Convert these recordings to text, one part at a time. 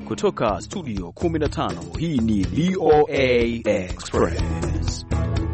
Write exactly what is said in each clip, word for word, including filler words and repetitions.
Kutoka studio kumi na tano, hii ni V O A Express.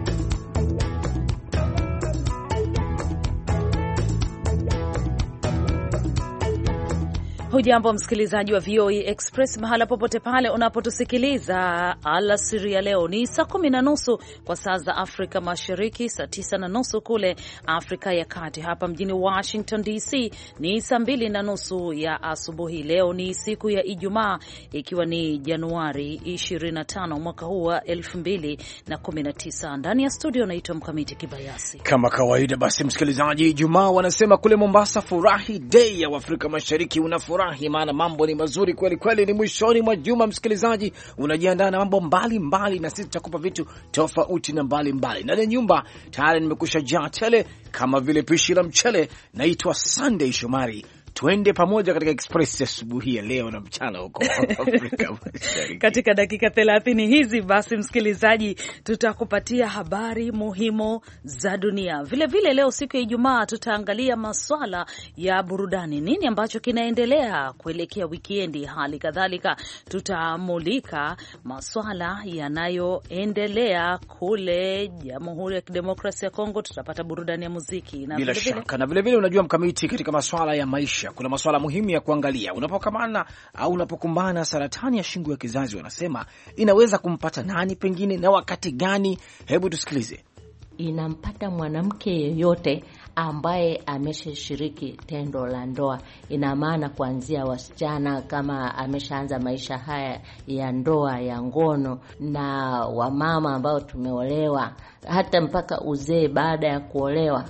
Hujambo msikilizaji wa V O A Express mahala popote pale unapotusikiliza. Alasiri ya leo ni saa kumi na nusu kwa saa za Afrika Mashariki, saa tisa na nusu kule Afrika ya Kati. Hapa mjini Washington D C ni saa mbili na nusu ya asubuhi. Leo ni siku ya Ijumaa, ikiwa ni Januari ishirini na tano mwaka huu wa elfu mbili na kumi na tisa. Ndani ya studio naitwa Mkamiti Kibayasi. Kama kawaida basi msikilizaji, Ijumaa wanasema kule Mombasa furahi day ya Afrika Mashariki. Unafurahi maana mambo ni mazuri kweli kweli, ni mwishoni mwa juma msikilizaji, unajiandaa na mambo mbali mbali, na sisi tutakupa vitu tofauti na mbali mbali. Na nyumba tayari nimekusha jaa tele kama vile pishi la mchele. Naitwa Sunday Shomari. Tuende pamoja katika Express ya asubuhi ya leo na mchana huko Afrika Mashariki. Katika dakika thelathini hizi basi msikilizaji, tutakupatia habari muhimu za dunia. Vile vile leo siku ya Ijumaa tutaangalia masuala ya burudani, nini ambacho kinaendelea kuelekea wikendi. Hali kadhalika tutamulika masuala yanayoendelea kule Jamhuri ya Kidemokrasia ya Kongo. Tutapata burudani ya muziki na bila shaka, na vile vile unajua Mkamiti, katika masuala ya maisha kuna masuala muhimu ya kuangalia. Unapokamana au unapokumbana saratani ya shingo ya kizazi, wanasema inaweza kumpata nani pengine na wakati gani? Hebu tusikilize. Inampata mwanamke yeyote ambaye ameshashiriki tendo la ndoa. Ina maana kuanzia wasichana kama ameshaanza maisha haya ya ndoa ya ngono, na wamama ambao tumeolewa, hata mpaka uzee baada ya kuolewa.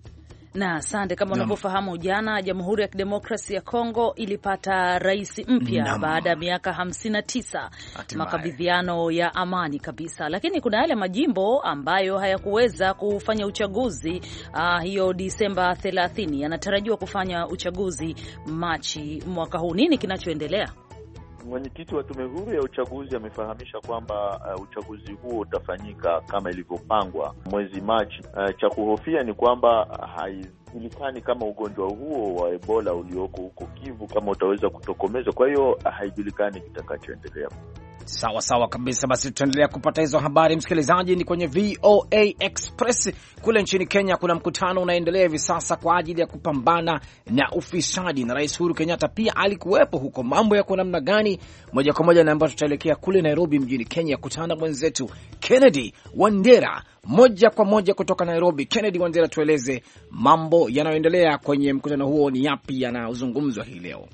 Na asante, kama unavyofahamu, jana Jamhuri ya Kidemokrasia ya Kongo ilipata rais mpya baada ya miaka hamsini na tisa, makabidhiano ya amani kabisa. Lakini kuna yale majimbo ambayo hayakuweza kufanya uchaguzi uh, hiyo Disemba thelathini, yanatarajiwa kufanya uchaguzi Machi mwaka huu. Nini kinachoendelea? Mwenyekiti wa tume huru ya uchaguzi amefahamisha kwamba uh, uchaguzi huo utafanyika kama ilivyopangwa mwezi Machi. Uh, cha kuhofia ni kwamba haijulikani kama ugonjwa huo wa Ebola ulioko huko Kivu kama utaweza kutokomezwa. Kwa hiyo uh, haijulikani kitakachoendelea. Sawa sawa kabisa, basi tutaendelea kupata hizo habari msikilizaji. Ni kwenye V O A Express. Kule nchini Kenya kuna mkutano unaendelea hivi sasa kwa ajili ya kupambana na ufisadi, na Rais Uhuru Kenyatta pia alikuwepo huko. Mambo yako namna gani? Moja kwa moja na ambapo tutaelekea kule Nairobi mjini Kenya kutana mwenzetu Kennedy Wandera moja kwa moja kutoka Nairobi. Kennedy Wandera, tueleze mambo yanayoendelea kwenye mkutano huo, ni yapi yanazungumzwa hii leo?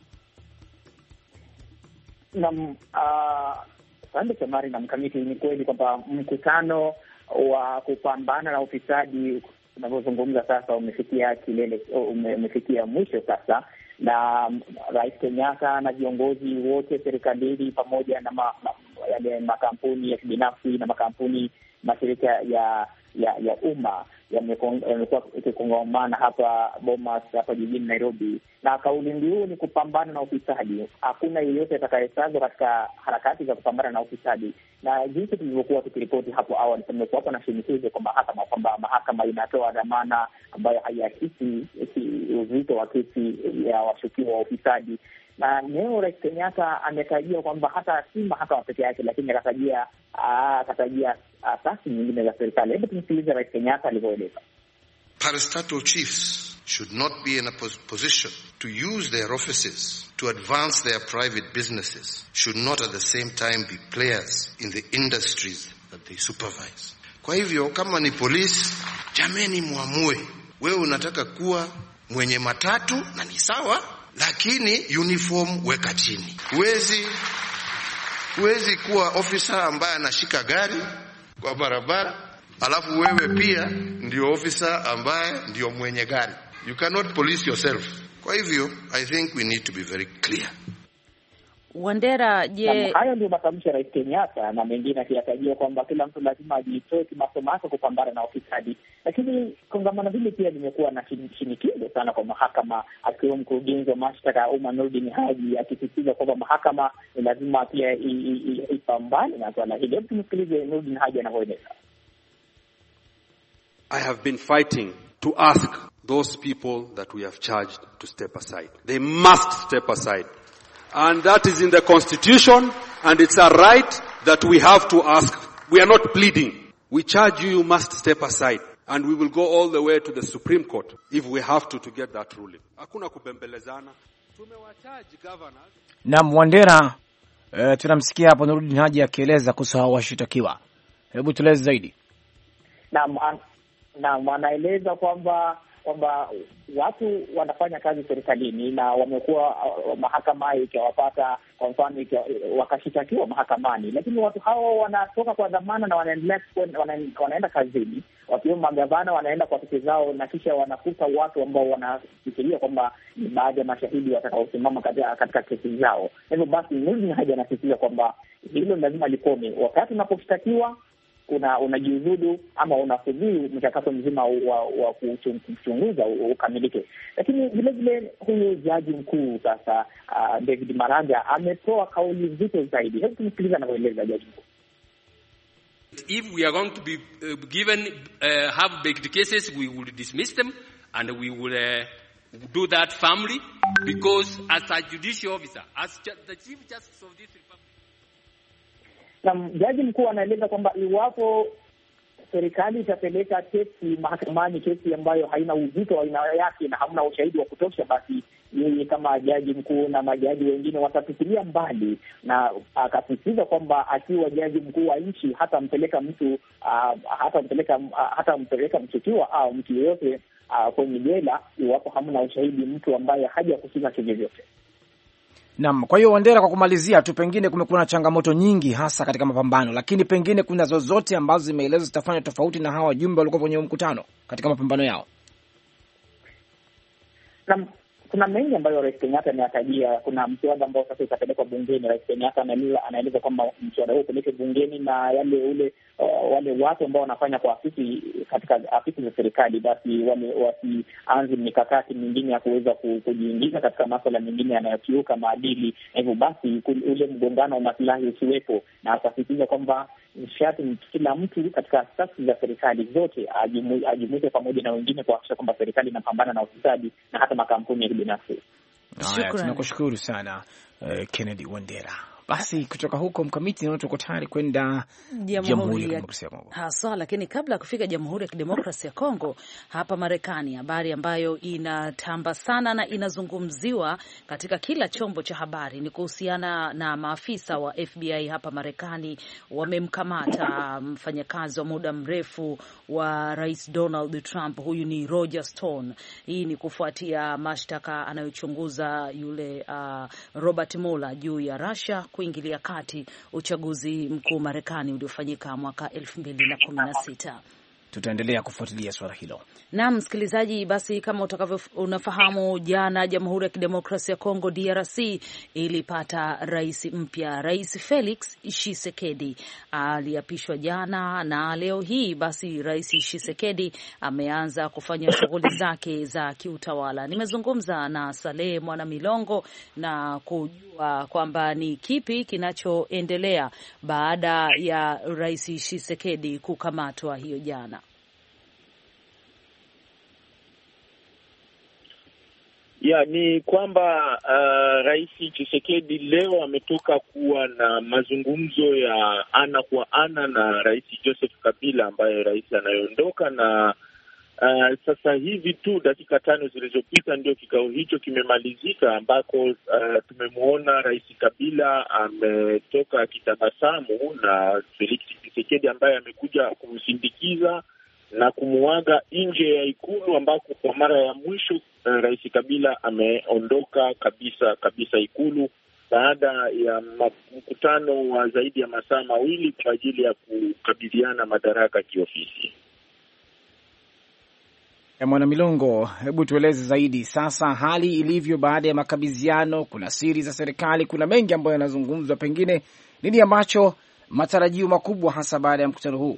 Na uh, Sande Shomari na Mkamiti, ni kweli kwamba mkutano wa kupambana na ufisadi unavyozungumza sasa umefikia kilele, umefikia mwisho sasa, na Rais Kenyatta na viongozi wote serikalini pamoja na ma, ma, yale makampuni ya kibinafsi na makampuni mashirika ya ya ya umma yamekuwa ikikongamana hapa Bomas hapa jijini Nairobi, na kauli mbiu ni kupambana na ufisadi. Hakuna yeyote atakayesazwa katika harakati za kupambana na ufisadi, na jinsi tulivyokuwa tukiripoti hapo awali, tumekuwa hapo na shinikizo kwa mahakama kwamba mahakama inatoa dhamana ambayo haiakisi uzito wa kesi ya washukiwa wa ufisadi. Na leo Rais Kenyatta ametajia kwamba hata si mahakama peke yake, lakini akatajia akatajia asasi nyingine za serikali. Hebu tumsikilize Rais Kenyatta alivyoeleza. Parastatal chiefs should not be in a position to use their offices to advance their private businesses, should not at the same time be players in the industries that they supervise. Kwa hivyo kama ni polisi, jameni muamue. Wewe unataka kuwa mwenye matatu na ni sawa, lakini uniform weka chini. Huwezi huwezi kuwa officer ambaye anashika gari kwa barabara alafu wewe pia ndio officer ambaye ndio mwenye gari. You cannot police yourself. Kwa hivyo I think we need to be very clear. Wandera, je, hayo ndio matamshi ya Rais Kenyatta, na mengine akiyatajia kwamba kila mtu lazima ajitoe kimasomo yake kupambana na ufisadi. Lakini kongamano hili pia limekuwa na shinikizo sana kwa mahakama, akiwa mkurugenzi wa mashtaka ya umma Nurdin Haji akisisitiza kwamba mahakama ni lazima pia ipambane na swala hili. Hebu tumsikilize Nurdin Haji anavyoeleza. I have been fighting to ask those people that we have charged to step aside. They must step aside. And that is in the Constitution, and it's a right that we have to ask. We are not pleading. We charge you, you must step aside. And we will go all the way to the Supreme Court if we have to to get that ruling. Hakuna kubembelezana. Tumewacharge governors. Na Wandera, uh, tunamsikia hapo Nurdin Haji akieleza kuhusu hao washitakiwa. Hebu tueleze zaidi. Naam, naam, anaeleza kwamba kwamba watu wanafanya kazi serikalini na wamekuwa uh, mahakama ikiwapata, kwa mfano wakashitakiwa mahakamani, lakini watu hao wanatoka kwa dhamana na wanaendelea wanaenda, wanaenda kazini, wakiwa magavana wanaenda kwa kesi zao, na kisha wanakuta watu ambao wanafikiria kwamba ni baadhi ya mashahidi watakaosimama katika, katika kesi zao. Hivyo basi Nurdin Haji anasisitiza kwamba hilo lazima likome. Wakati unaposhtakiwa una unajiuzudu ama unasubiri mchakato mzima wa, wa kuchunguza ukamilike. Lakini vile vile huyu jaji mkuu sasa, uh, David Maraga ametoa kauli nzito zaidi. Hebu tumsikilize anavyoeleza jaji mkuu. If we are going to be uh, given uh, have baked cases, we will dismiss them and we will uh, do that firmly, because as a judicial officer, as the chief justice of this republic. Na jaji mkuu anaeleza kwamba iwapo serikali itapeleka kesi mahakamani, kesi ambayo haina uzito wa aina yake na hamna ushahidi wa kutosha, basi yeye kama jaji mkuu na majaji wengine watatupilia mbali, na akasisitiza kwamba akiwa jaji mkuu wa nchi hata mpeleka mtu uh, hata mpeleka uh, hata mpeleka mshukiwa au mtu yeyote uh, kwenye jela iwapo hamna ushahidi, mtu ambaye hajakusanya chochote. Naam, kwa hiyo Wandera, kwa kumalizia tu, pengine kumekuwa na changamoto nyingi hasa katika mapambano, lakini pengine kuna zozote ambazo zimeelezwa zitafanya tofauti na hawa wajumbe walikuwa kwenye mkutano katika mapambano yao? Naam, kuna mengi ambayo Rais Kenyatta ameyatajia. Kuna mswada ambao sasa utapelekwa bungeni. Rais Kenyatta anaeleza kwamba mswada huo upeleke bungeni, na yale ule uh, wale watu ambao wanafanya kwa afisi katika afisi za serikali, basi wale wasianze mikakati mingine ya kuweza kujiingiza katika masuala mengine yanayokiuka maadili, na hivyo basi ule mgongano wa maslahi usiwepo, na akasisitiza kwamba nishati kila mtu katika asasi za serikali zote ajumuike pamoja na wengine kuhakikisha kwamba serikali inapambana na ufisadi na hata makampuni ya kibinafsi. Tunakushukuru sana uh, Kennedy Wandera. Basi kutoka huko Mkamiti, na tuko tayari kwenda Jamhuri ya Kidemokrasia ya Kongo hasa. Lakini kabla ya kufika Jamhuri ya Kidemokrasia ya Kongo, hapa Marekani, habari ambayo inatamba sana na inazungumziwa katika kila chombo cha habari ni kuhusiana na maafisa wa F B I hapa Marekani wamemkamata mfanyakazi wa muda mrefu wa Rais Donald Trump. Huyu ni Roger Stone. Hii ni kufuatia mashtaka anayochunguza yule uh, Robert Mueller juu ya Russia kuingilia kati uchaguzi mkuu Marekani uliofanyika mwaka elfu mbili na kumi na sita. Tutaendelea kufuatilia swala hilo. Na msikilizaji, basi kama utakavyo unafahamu, jana Jamhuri ya Kidemokrasia ya Kongo D R C ilipata rais mpya. Rais Felix Tshisekedi aliapishwa jana, na leo hii basi Rais Tshisekedi ameanza kufanya shughuli zake za kiutawala. Nimezungumza na Saleh Mwana Milongo na kujua kwamba ni kipi kinachoendelea baada ya Rais Tshisekedi kukamatwa hiyo jana. Ya, ni kwamba uh, Rais Tshisekedi leo ametoka kuwa na mazungumzo ya ana kwa ana na Rais Joseph Kabila ambaye rais anayeondoka, na uh, sasa hivi tu dakika tano zilizopita ndio kikao hicho kimemalizika, ambako uh, tumemwona Rais Kabila ametoka akitabasamu na Felix Tshisekedi ambaye amekuja kumsindikiza na kumuaga nje ya ikulu, ambako kwa mara ya mwisho uh, Rais Kabila ameondoka kabisa kabisa ikulu baada ya mkutano wa zaidi ya masaa mawili kwa ajili ya kukabidhiana madaraka kiofisi. Ya Mwana Milongo, hebu tueleze zaidi sasa hali ilivyo baada ya makabidhiano. Kuna siri za serikali, kuna mengi ambayo yanazungumzwa, pengine nini ambacho matarajio makubwa hasa baada ya mkutano huu?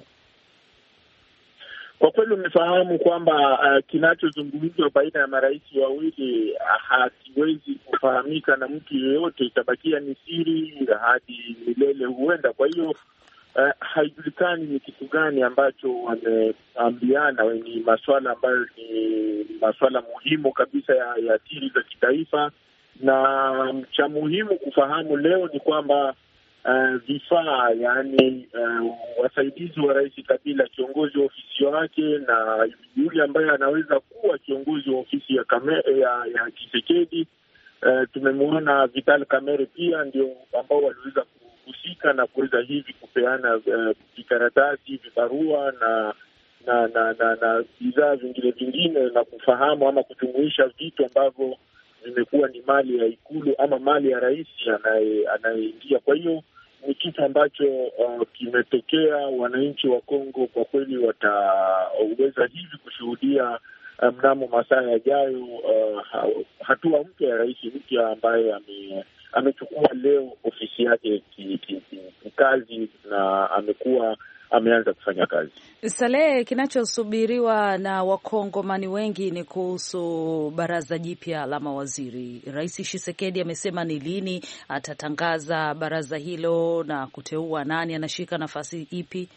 Kwa kweli umefahamu kwamba uh, kinachozungumzwa baina ya marais wawili uh, hakiwezi kufahamika na mtu yeyote, itabakia ni siri hadi milele huenda. Kwa hiyo uh, haijulikani ni kitu gani ambacho wameambiana. Ni masuala ambayo ni masuala muhimu kabisa ya, ya siri za kitaifa, na cha muhimu kufahamu leo ni kwamba uh, vifaa yani uh, wasaidizi wa Rais Kabila, kiongozi wa ofisi wake na yule ambaye anaweza kuwa kiongozi wa ofisi ya kame, ya, ya Tshisekedi. Uh, tumemwona Vital Kamerhe pia ndio ambao waliweza kuhusika na kuweza hivi kupeana uh, vikaratasi, vibarua na na na na na bidhaa vingine vingine na kufahamu ama kujumuisha vitu ambavyo vimekuwa ni mali ya ikulu ama mali ya rais anayeingia. Kwa hiyo ni kitu ambacho uh, kimetokea. Wananchi wa Kongo kwa kweli wataweza hivi kushuhudia uh, mnamo masaa yajayo uh, hatua mpya ya rais mpya ambaye ame, amechukua leo ofisi yake kikazi ki, ki, na amekuwa ameanza kufanya kazi. Saleh, kinachosubiriwa na Wakongomani wengi ni kuhusu baraza jipya la mawaziri. Rais Tshisekedi amesema ni lini atatangaza baraza hilo na kuteua nani anashika nafasi ipi?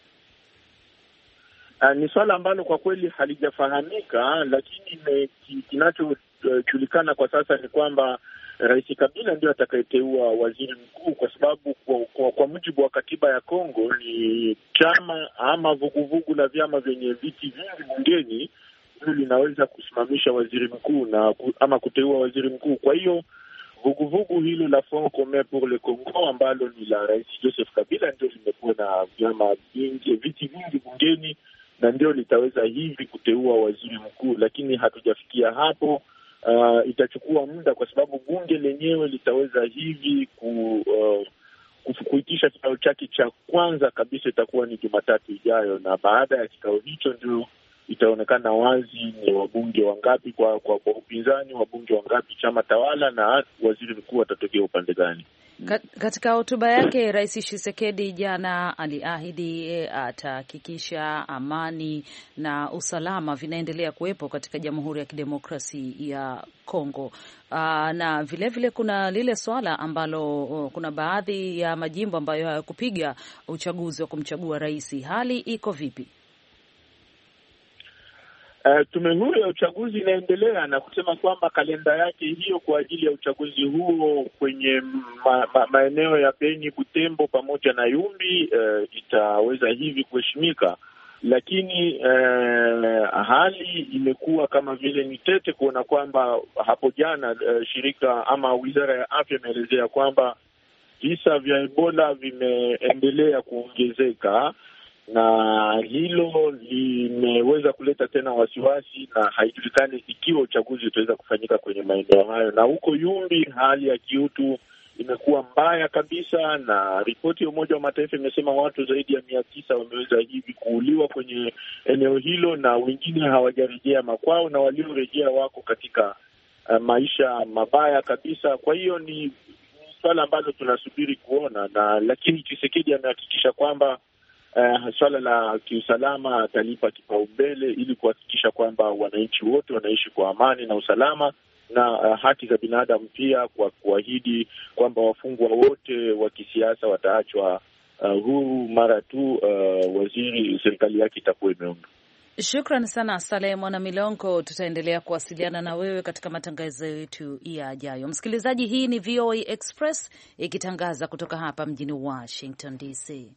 Uh, ni swala ambalo kwa kweli halijafahamika, lakini kinachojulikana uh, kwa sasa ni kwamba Rais Kabila ndio atakayeteua waziri mkuu, kwa sababu kwa, kwa, kwa mujibu wa katiba ya Kongo ni chama ama vuguvugu la vyama vyenye viti vingi bungeni ndio linaweza kusimamisha waziri mkuu na ama kuteua waziri mkuu. Kwa hiyo vuguvugu hilo la Front Commun pour le Congo ambalo ni la Rais Joseph Kabila ndio limekuwa na vyama vingi, viti vingi bungeni na ndio litaweza hivi kuteua waziri mkuu, lakini hatujafikia hapo. Uh, itachukua muda kwa sababu bunge lenyewe litaweza hivi ku, uh, kuitisha kikao chake cha kwanza kabisa itakuwa ni Jumatatu ijayo, na baada ya kikao hicho ndio itaonekana wazi ni wabunge wangapi kwa kwa, kwa upinzani, wabunge wangapi chama tawala, na waziri mkuu atatokea upande gani. Katika hotuba yake Rais Tshisekedi jana aliahidi atahakikisha amani na usalama vinaendelea kuwepo katika Jamhuri ya Kidemokrasi ya Kongo. Aa, na vile vile kuna lile swala ambalo uh, kuna baadhi ya majimbo ambayo hayakupiga uchaguzi wa kumchagua rais. Hali iko vipi? Uh, tume huru ya uchaguzi inaendelea na kusema kwamba kalenda yake hiyo kwa ajili ya uchaguzi huo kwenye ma, ma, maeneo ya Beni, Butembo pamoja na Yumbi uh, itaweza hivi kuheshimika, lakini uh, hali imekuwa kama vile ni tete, kuona kwamba hapo jana uh, shirika ama wizara ya afya imeelezea kwamba visa vya Ebola vimeendelea kuongezeka, na hilo limeweza kuleta tena wasiwasi, na haijulikani ikiwa uchaguzi utaweza kufanyika kwenye maeneo hayo. Na huko Yumbi hali ya kiutu imekuwa mbaya kabisa, na ripoti ya Umoja wa Mataifa imesema watu zaidi ya mia tisa wameweza hivi kuuliwa kwenye eneo hilo, na wengine hawajarejea makwao, na waliorejea wako katika uh, maisha mabaya kabisa. Kwa hiyo ni, ni swala ambalo tunasubiri kuona, na lakini Tshisekedi amehakikisha kwamba Uh, swala la kiusalama atalipa kipaumbele ili kuhakikisha kwamba wananchi wote wanaishi kwa amani na usalama, na uh, haki za binadamu pia, kwa kuahidi kwamba wafungwa wote wa kisiasa wataachwa uh, huru mara tu uh, waziri serikali yake itakuwa imeomba. Shukran sana Saleh Mwana Milongo, tutaendelea kuwasiliana na wewe katika matangazo yetu yajayo. Msikilizaji, hii ni V O A Express ikitangaza kutoka hapa mjini Washington D C.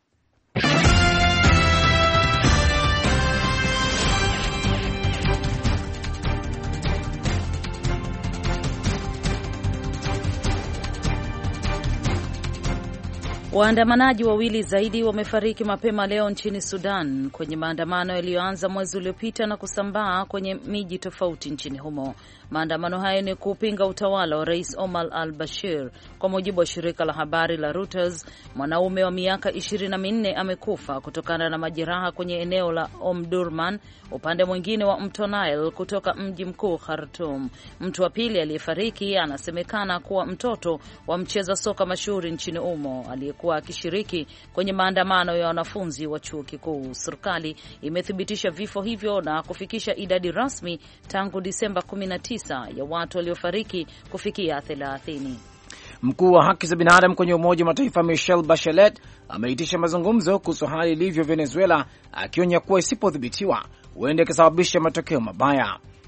Waandamanaji wawili zaidi wamefariki mapema leo nchini Sudan kwenye maandamano yaliyoanza mwezi uliopita na kusambaa kwenye miji tofauti nchini humo. Maandamano hayo ni kupinga utawala wa Rais Omar al-Bashir. Kwa mujibu wa shirika la habari la Reuters, mwanaume wa miaka ishirini na minne amekufa kutokana na majeraha kwenye eneo la Omdurman, upande mwingine wa mto Nile kutoka mji mkuu Khartoum. Mtu wa pili aliyefariki anasemekana kuwa mtoto wa mcheza soka mashuhuri nchini humo aliyekuwa akishiriki kwenye maandamano ya wanafunzi wa chuo kikuu. Serikali imethibitisha vifo hivyo na kufikisha idadi rasmi tangu Disemba kumi na tisa ya watu waliofariki kufikia thelathini. Mkuu wa haki za binadamu kwenye Umoja wa Mataifa Michelle Bachelet ameitisha mazungumzo kuhusu hali ilivyo Venezuela, akionya kuwa isipodhibitiwa huenda ikasababisha matokeo mabaya.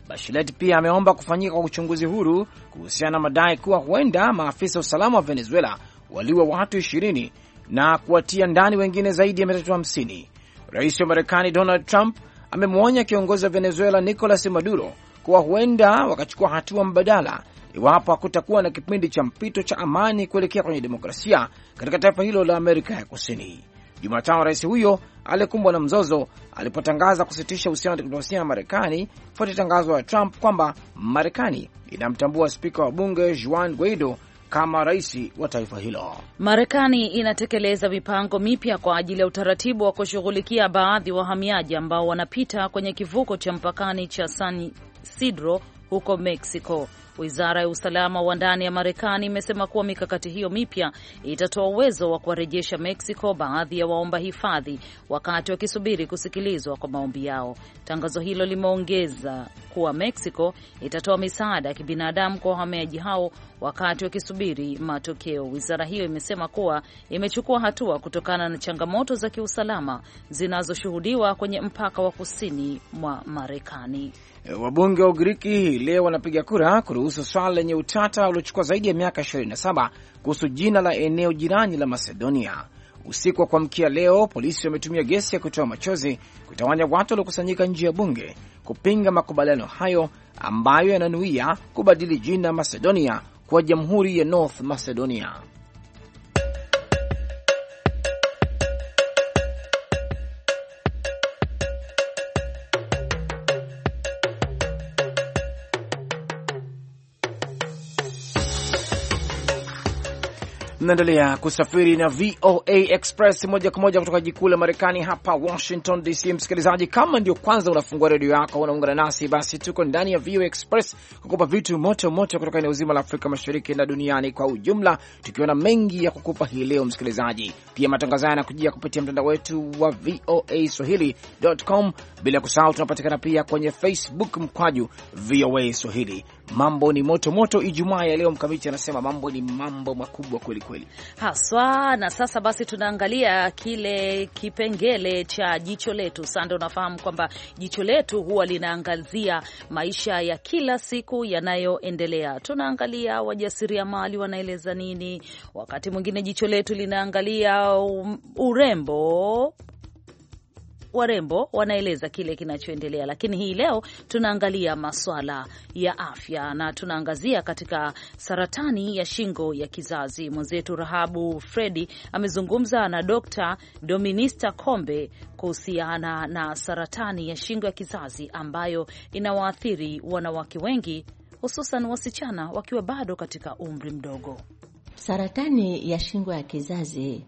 Bachelet pia ameomba kufanyika kwa uchunguzi huru kuhusiana na madai kuwa huenda maafisa usalama wa Venezuela waliua watu ishirini na kuwatia ndani wengine zaidi ya mia tatu hamsini. Rais wa Marekani Donald Trump amemwonya kiongozi wa Venezuela Nicolas Maduro kuwa huenda wakachukua hatua mbadala iwapo hakutakuwa na kipindi cha mpito cha amani kuelekea kwenye demokrasia katika taifa hilo la Amerika ya Kusini. Jumatano rais huyo alikumbwa na mzozo alipotangaza kusitisha uhusiano wa diplomasia na Marekani kufuatia tangazo la Trump kwamba Marekani inamtambua spika wa bunge Juan Guaido kama rais wa taifa hilo. Marekani inatekeleza mipango mipya kwa ajili ya utaratibu wa kushughulikia baadhi ya wahamiaji ambao wanapita kwenye kivuko cha mpakani cha San Isidro huko Mexico. Wizara ya usalama wa ndani ya Marekani imesema kuwa mikakati hiyo mipya itatoa uwezo wa kuwarejesha Mexico baadhi ya waomba hifadhi wakati wakisubiri kusikilizwa kwa maombi yao. Tangazo hilo limeongeza kuwa Mexico itatoa misaada ya kibinadamu kwa wahamiaji hao wakati wakisubiri matokeo. Wizara hiyo imesema kuwa imechukua hatua kutokana na changamoto za kiusalama zinazoshuhudiwa kwenye mpaka wa kusini mwa Marekani. Wabunge wa Ugiriki leo wanapiga kura kuruhusu swala lenye utata uliochukua zaidi ya miaka ishirini na saba kuhusu jina la eneo jirani la Macedonia. Usiku wa kuamkia leo, polisi wametumia gesi ya kutoa machozi kutawanya watu waliokusanyika nje ya bunge kupinga makubaliano hayo ambayo yananuia kubadili jina Macedonia kwa Jamhuri ya North Macedonia. Mnaendelea kusafiri na V O A Express moja kwa moja kutoka jikuu la Marekani hapa Washington D C. Msikilizaji, kama ndio kwanza unafungua redio yako unaungana nasi, basi tuko ndani ya V O A Express kukupa vitu moto moto kutoka eneo zima la Afrika Mashariki na duniani kwa ujumla, tukiwa na mengi ya kukupa hii leo msikilizaji. Pia matangazo haya yanakujia kupitia mtandao wetu wa V O A Swahili dot com, bila kusahau tunapatikana pia kwenye Facebook mkwaju V O A Swahili. Mambo ni moto moto Ijumaa ya leo. Mkamiti anasema mambo ni mambo makubwa kweli kweli haswa. Na sasa basi tunaangalia kile kipengele cha jicho letu. Sasa unafahamu kwamba jicho letu huwa linaangazia maisha ya kila siku yanayoendelea. Tunaangalia wajasiriamali wanaeleza nini, wakati mwingine jicho letu linaangalia urembo, warembo wanaeleza kile kinachoendelea, lakini hii leo tunaangalia masuala ya afya na tunaangazia katika saratani ya shingo ya kizazi. Mwenzetu Rahabu Fredi amezungumza na Dokta Dominista Kombe kuhusiana na saratani ya shingo ya kizazi ambayo inawaathiri wanawake wengi, hususan wasichana wakiwa bado katika umri mdogo. Saratani ya shingo ya kizazi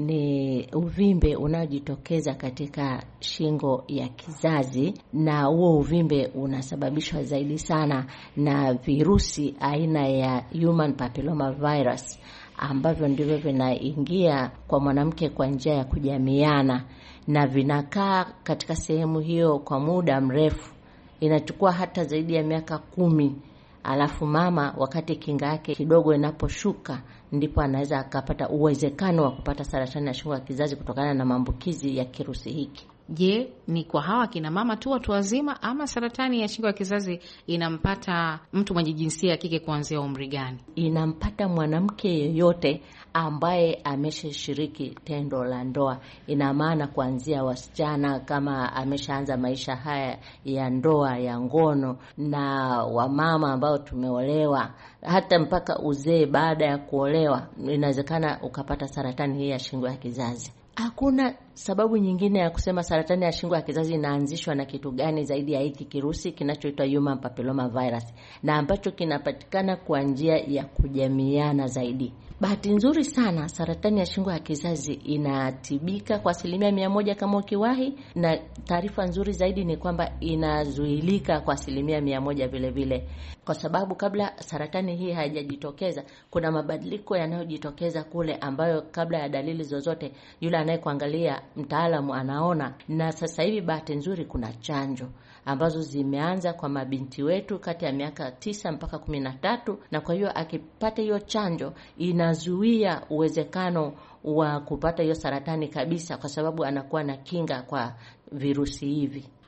ni uvimbe unaojitokeza katika shingo ya kizazi, na huo uvimbe unasababishwa zaidi sana na virusi aina ya human papilloma virus, ambavyo ndivyo vinaingia kwa mwanamke kwa njia ya kujamiana na vinakaa katika sehemu hiyo kwa muda mrefu. Inachukua hata zaidi ya miaka kumi. Alafu mama wakati kinga yake kidogo inaposhuka ndipo anaweza akapata uwezekano wa kupata saratani ya shingo ya kizazi kutokana na maambukizi ya kirusi hiki. Je, ni kwa hawa kina mama tu watu wazima, ama saratani ya shingo ya kizazi inampata mtu mwenye jinsia ya kike kuanzia umri gani? Inampata mwanamke yeyote ambaye ameshashiriki tendo la ndoa. Ina maana kuanzia wasichana kama ameshaanza maisha haya ya ndoa ya ngono, na wamama ambao tumeolewa, hata mpaka uzee baada ya kuolewa inawezekana ukapata saratani hii ya shingo ya kizazi. Hakuna sababu nyingine ya kusema saratani ya shingo ya kizazi inaanzishwa na kitu gani zaidi ya hiki kirusi kinachoitwa human papilloma virus, na ambacho kinapatikana kwa njia ya kujamiana zaidi. Bahati nzuri sana saratani ya shingo ya kizazi inatibika kwa asilimia mia moja kama ukiwahi, na taarifa nzuri zaidi ni kwamba inazuilika kwa asilimia mia moja vile vile, kwa sababu kabla saratani hii haijajitokeza kuna mabadiliko yanayojitokeza kule ambayo kabla ya dalili zozote yule anayekuangalia mtaalamu anaona. Na sasa hivi bahati nzuri kuna chanjo ambazo zimeanza kwa mabinti wetu kati ya miaka tisa mpaka kumi na tatu, na kwa hiyo akipata hiyo chanjo inazuia uwezekano wa kupata hiyo saratani kabisa, kwa sababu anakuwa na kinga kwa virusi hivi.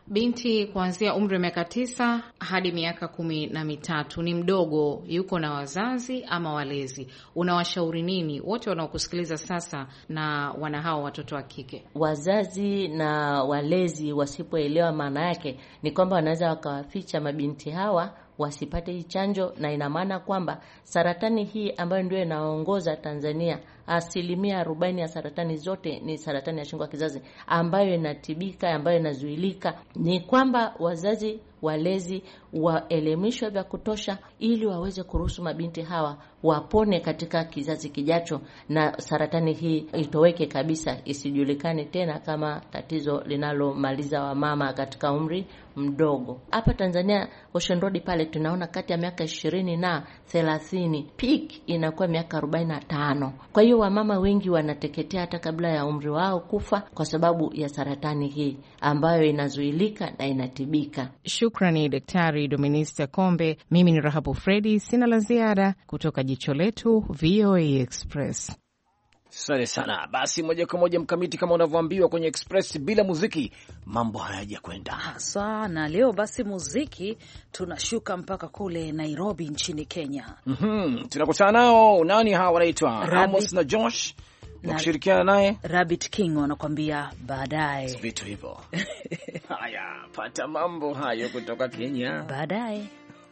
Binti kuanzia umri wa miaka tisa hadi miaka kumi na mitatu ni mdogo, yuko na wazazi ama walezi. Unawashauri nini wote wanaokusikiliza sasa na wana hao watoto wa kike? Wazazi na walezi wasipoelewa maana yake ni kwamba wanaweza wakawaficha mabinti hawa wasipate hii chanjo, na ina maana kwamba saratani hii ambayo ndio inaongoza Tanzania, asilimia arobaini ya saratani zote ni saratani ya shingo ya kizazi ambayo inatibika, ambayo inazuilika. Ni kwamba wazazi walezi waelimishwe vya kutosha ili waweze kuruhusu mabinti hawa wapone katika kizazi kijacho, na saratani hii itoweke kabisa, isijulikane tena kama tatizo linalomaliza wamama katika umri mdogo. Hapa Tanzania Ocean Road pale tunaona kati ya miaka ishirini na thelathini, peak inakuwa miaka arobaini na tano. Kwa hiyo wamama wengi wanateketea hata kabla ya umri wao kufa kwa sababu ya saratani hii ambayo inazuilika na inatibika. Shukrani Daktari Dominista Kombe. Mimi ni Rahabu Fredi, sina la ziada kutoka Jicho Letu V O A Express. Asante sana. Basi moja kwa moja Mkamiti, kama unavyoambiwa kwenye Express, bila muziki mambo hayaja kwenda sana. Leo basi muziki tunashuka mpaka kule Nairobi nchini Kenya. Mhm. Tunakutana nao, nani hawa wanaitwa? Ramos na Josh na kushirikiana naye Rabbit King wanakuambia baadaye. Vitu hivyo. Haya, pata mambo hayo kutoka Kenya. Baadaye.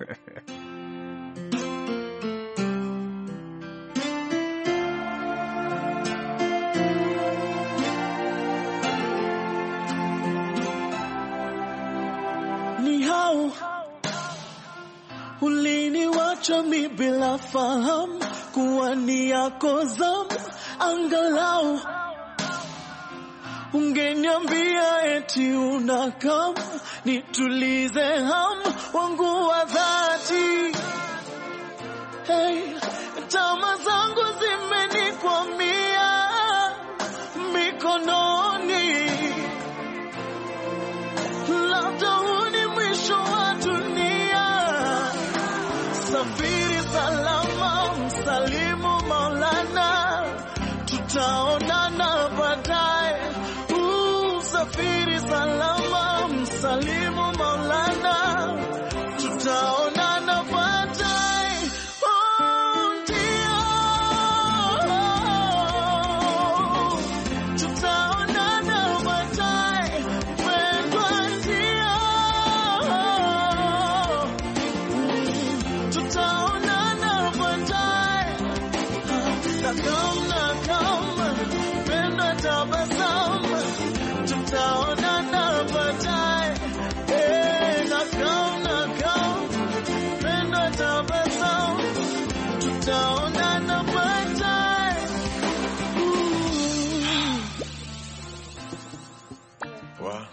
Ni hao uliniwacha mi bila fahamu kuwa ni yako zamu, angalau ungeniambia eti unakam nitulize hamu wangu wa dhati. Hey, tama zangu zimenikwamia mikononi, labda huu ni mwisho wa dunia. Safiri salama, msalimu Maulana, tutaonana baadaye. Safiri salama, msalimu Maulana, tutaonana baadaye. Oh, ndio, tutaonana baadaye. Mpendwa, ndio, tutaonana baadaye. Na kama kama mpendwa, tabasamu, tutaonana baadaye. Eh, na kama kama mpendwa, tabasamu, tutaonana baadaye. Wa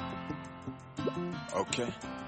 okay,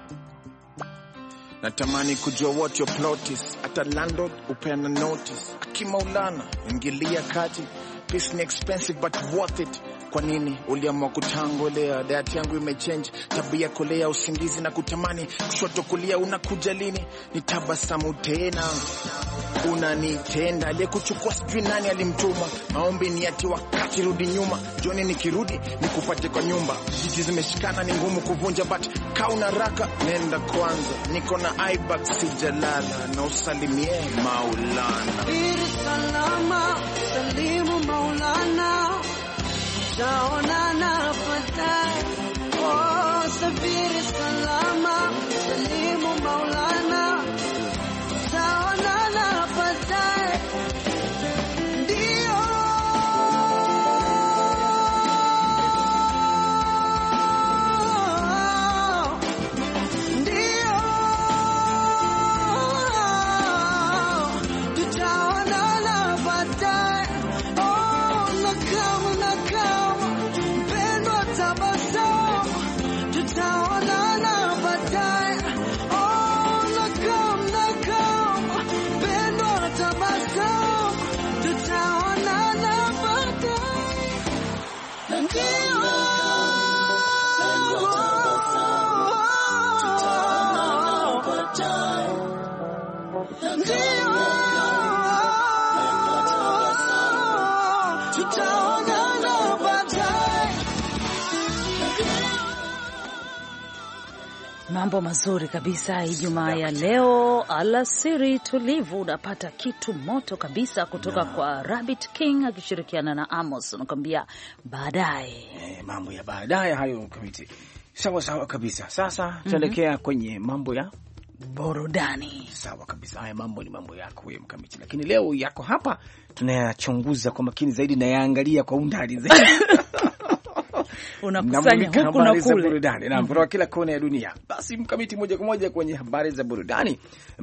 natamani kujua what your plot is. Ata landlord upena notice, akimaulana ingilia kati. Peace ni expensive but worth it. Kwa nini uliamua kutangolea? Diet yangu imechange, tabia kolea, usingizi na kutamani kushoto kulia. Unakuja lini? Nitabasamu tena, unanitenda. Aliyekuchukua sijui nani alimtuma. Maombi ni ati wakati rudi nyuma. Joni nikirudi nikupate kwa nyumba. Jiji zimeshikana ni ngumu kuvunja, but kauna raka nenda kwanza. Niko na iBag sijalala, na usalimie Maulana. Safiri salama, salimu Maulana, tutaonana baadaye. Oh, safiri salama, salimu Maulana, tutaonana baadaye. Ndio, ndio, tutaonana baadaye. Oh, nakama nakama mpendwa, tabasamu, tutaonana baadaye. Oh, nakama nakama mpendwa, tabasamu, tutaonana baadaye. Ndio, Mambo mazuri kabisa Ijumaa ya leo, alasiri tulivu, unapata kitu moto kabisa kutoka no. kwa Rabbit King akishirikiana na Amos, unakwambia baadaye. Eh, mambo ya baadaye hayo kamiti. Sawa sawa kabisa. Sasa tuelekea mm -hmm. kwenye mambo ya burudani. Sawa kabisa. Haya mambo ni mambo yako wewe mkamiti. Lakini leo yako hapa tunayachunguza kwa makini zaidi na yaangalia kwa undani zaidi. Unakusanya huku na kule burudani na kutoka kila kona ya dunia. Basi mkamiti, moja kwa moja kwenye habari za burudani.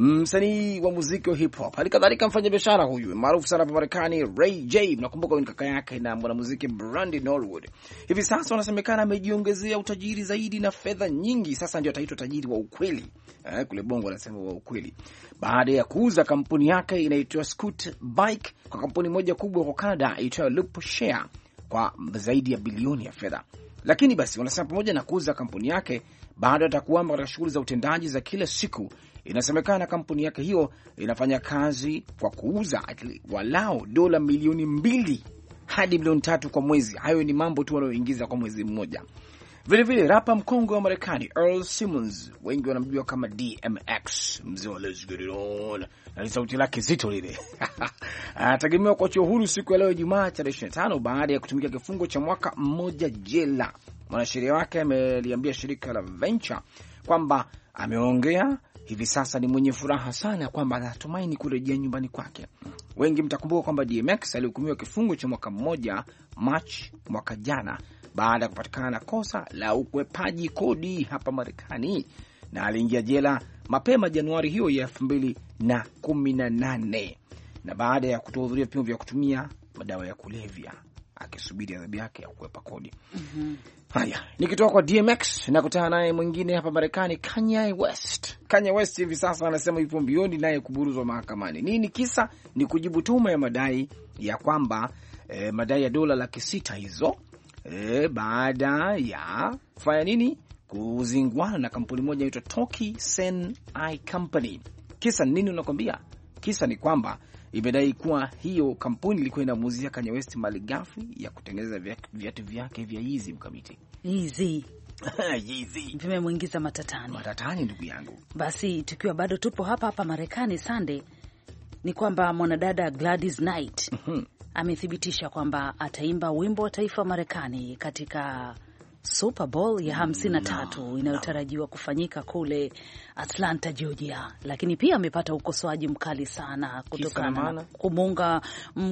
Msanii wa muziki wa hip hop, halikadhalika mfanyabiashara huyu maarufu sana hapa Marekani, Ray J, mnakumbuka ni kaka yake na mwanamuziki Brandy Norwood. Hivi sasa wanasemekana amejiongezea utajiri zaidi na fedha nyingi. Sasa ndio ataitwa tajiri wa ukweli. Eh, kule Bongo wanasema wa ukweli. Baada ya kuuza kampuni yake inaitwa Scoot Bike kwa kampuni moja kubwa kwa Canada inaitwa Loop Share kwa zaidi ya bilioni ya fedha. Lakini basi wanasema pamoja na kuuza kampuni yake bado atakuwa katika shughuli za utendaji za kila siku. Inasemekana kampuni yake hiyo inafanya kazi kwa kuuza walao dola milioni mbili hadi milioni tatu kwa mwezi. Hayo ni mambo tu wanayoingiza kwa mwezi mmoja. Vile vile rapa mkongwe wa Marekani Earl Simmons, wengi wanamjua kama D M X, mzee wa Let's Get It On, na sauti lake zito lile. Anategemewa kuachiwa huru siku ya leo Ijumaa tarehe ishirini na tano baada ya kutumikia kifungo cha mwaka mmoja jela. Mwanasheria wake ameliambia shirika la Venture kwamba ameongea hivi sasa ni mwenye furaha sana kwamba anatumaini kurejea nyumbani kwake. Wengi mtakumbuka kwamba D M X alihukumiwa kifungo cha mwaka mmoja March mwaka jana baada ya kupatikana na kosa la ukwepaji kodi hapa Marekani, na aliingia jela mapema Januari hiyo ya elfu mbili na kumi na nane na baada ya kutohudhuria vipimo vya kutumia madawa ya kulevya akisubiri adhabu yake ya kukwepa kodi. Mm-hmm. Haya, nikitoka kwa D M X na kutana naye mwingine hapa Marekani, Kanye West. Kanye West hivi sasa anasema yupo mbioni naye kuburuzwa mahakamani. Nini kisa? Ni kujibu tuhuma ya madai ya kwamba eh, madai ya dola laki sita hizo E, baada ya kufanya nini? Kuzingwana na kampuni moja inaitwa Toki Sen I Company. Kisa nini unakwambia? Kisa ni kwamba imedai kuwa hiyo kampuni ilikuwa inamuuzia Kanye West malighafi ya kutengeneza viatu vyake vya Yeezy mkamiti. Yeezy. Yeezy. Vimemuingiza matatani. Matatani ndugu yangu. Basi tukiwa bado tupo hapa hapa Marekani Sunday, ni kwamba mwanadada Gladys Knight mm-hmm. amethibitisha kwamba ataimba wimbo wa taifa wa Marekani katika Super Bowl ya hamsini na tatu no, inayotarajiwa no. kufanyika kule Atlanta, Georgia. Lakini pia amepata ukosoaji mkali sana kutokana na kumuunga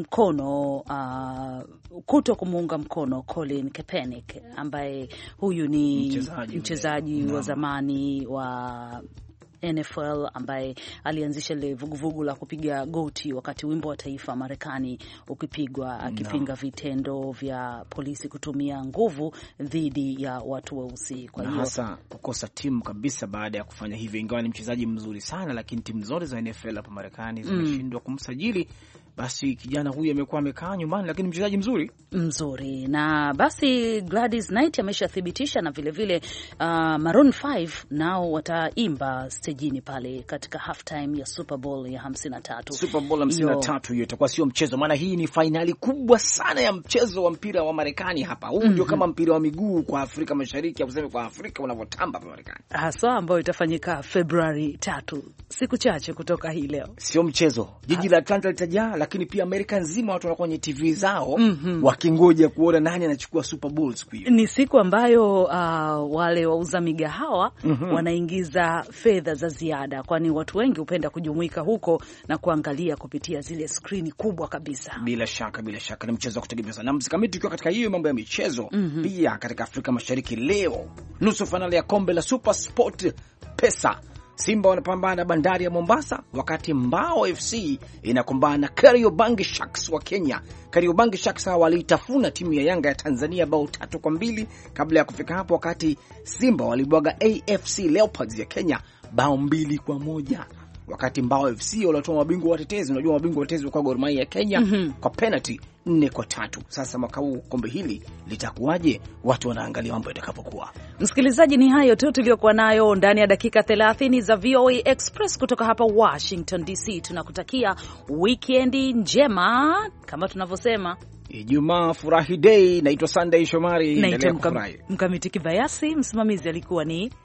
mkono uh, kuto kumuunga mkono Colin Kaepernick ambaye huyu ni mchezaji, mchezaji no. wa zamani wa N F L ambaye alianzisha ile vuguvugu la kupiga goti wakati wimbo wa taifa Marekani ukipigwa, akipinga no. vitendo vya polisi kutumia nguvu dhidi ya watu weusi. Kwa hiyo hasa kukosa timu kabisa baada ya kufanya hivyo, ingawa ni mchezaji mzuri sana, lakini timu zote za N F L hapa Marekani zimeshindwa mm. kumsajili. Basi kijana huyu amekuwa amekaa nyumbani, lakini mchezaji mzuri mzuri. Na basi Gladys Knight ameshathibitisha, na vile vile uh, Maroon five nao wataimba stejini pale katika halftime ya Super Bowl ya hamsini na tatu. Super Bowl hamsini na tatu hiyo itakuwa sio mchezo, maana hii ni finali kubwa sana ya mchezo wa mpira wa Marekani hapa. Huu ndio mm -hmm. kama mpira wa miguu kwa Afrika Mashariki, au kusema kwa Afrika unavyotamba hapa Marekani. Hasa ambao itafanyika Februari tatu, siku chache kutoka hii leo. Sio mchezo. Jiji la Atlanta litajaa, lakini pia Amerika nzima watu wanakuwa kwenye T V zao mm -hmm. wakingoja kuona nani anachukua Super Bowl siku hiyo. Ni siku ambayo uh, wale wauza migahawa mm -hmm. wanaingiza fedha za ziada, kwani watu wengi hupenda kujumuika huko na kuangalia kupitia zile skrini kubwa kabisa. Bila shaka, bila shaka ni mchezo wa kutegemea sana. Na msikamiti tukiwa katika hiyo mambo ya michezo mm -hmm. pia katika Afrika Mashariki leo nusu finali ya kombe la Super Sport Pesa, Simba wanapambana na Bandari ya Mombasa, wakati Mbao F C inakumbana na Kariobangi Sharks wa Kenya. Kariobangi Sharks waliitafuna timu ya Yanga ya Tanzania bao tatu kwa mbili kabla ya kufika hapo, wakati Simba walibwaga A F C Leopards ya Kenya bao mbili kwa moja. Wakati Mbao F C walitoa mabingwa watetezi, unajua mabingwa watetezi kwa Gor Mahia ya Kenya mm -hmm. kwa penalty nne kwa tatu. Sasa mwaka huu kombe hili litakuwaje? Watu wanaangalia mambo yatakapokuwa. Msikilizaji, ni hayo tu tuliyokuwa nayo ndani ya dakika thelathini za V O A Express kutoka hapa Washington D C. Tunakutakia weekendi njema kama tunavyosema Ijumaa furahi day. Naitwa Sunday Shomari, naitwa Mkamiti Kibayasi, msimamizi alikuwa ni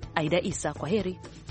Aida Isa, kwa heri.